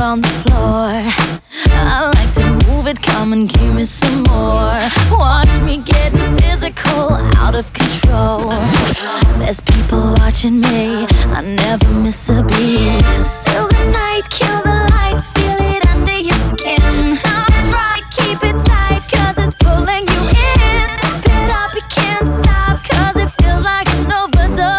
on the floor. I like to move it, come and give me some more. Watch me getting physical, out of control. There's people watching me, I never miss a beat. Still the night, kill the lights, feel it under your skin. That's right, keep it tight, cause it's pulling you in. Pump it up, you can't stop, cause it feels like an overdose.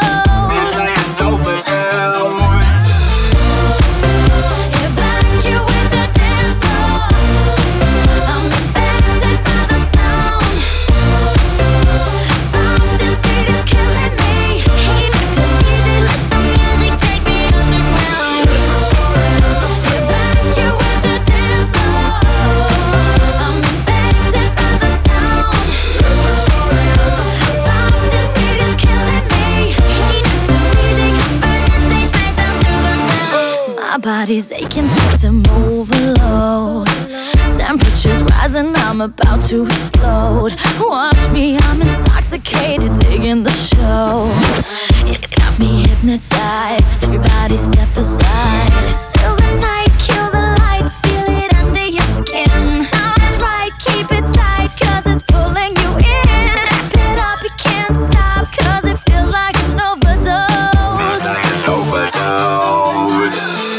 My body's aching, system overload. Temperature's rising, I'm about to explode. Watch me, I'm intoxicated, digging the show. It's got me hypnotized, everybody step aside. Still the night, kill the lights, feel it under your skin. That's right, keep it tight, cause it's pulling you in. Wrap it up, you can't stop, cause it feels like an overdose. Feels like an overdose.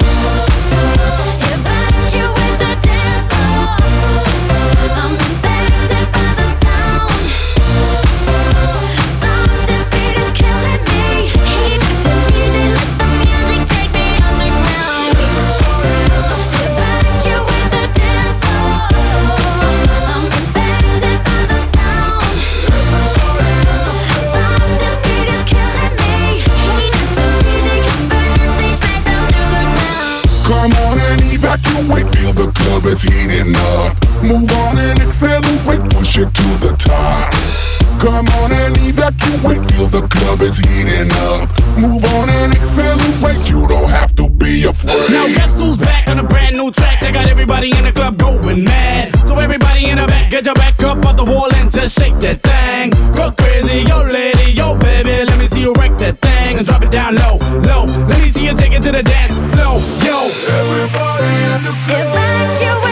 Come on and evacuate, feel the club is heating up. Move on and accelerate, push it to the top. Come on and evacuate, feel the club is heating up. Move on and accelerate, you don't have to be afraid. Now guess who's back on a brand new track? They got everybody in the club going mad. So everybody in the back, get your back up off the wall and just shake that thing. Go crazy, yo lady, yo baby, let me see you wreck that thing and drop it down low, low. Let me see you take it to the dance floor, yo. Everybody in the club.